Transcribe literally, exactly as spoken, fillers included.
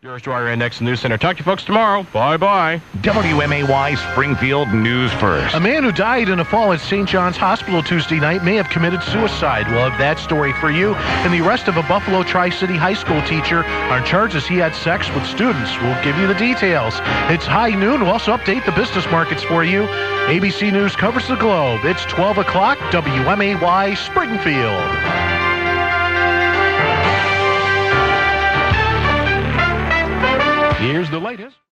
Yours to our Index News Center. Talk to you folks tomorrow. Bye-bye. W M A Y Springfield News First. A man who died in a fall at Saint John's Hospital Tuesday night may have committed suicide. We'll have that story for you. And the arrest of a Buffalo Tri-City High School teacher on charges he had sex with students. We'll give you the details. It's high noon. We'll also update the business markets for you. A B C News covers the globe. It's twelve o'clock, W M A Y Springfield. Here's the latest.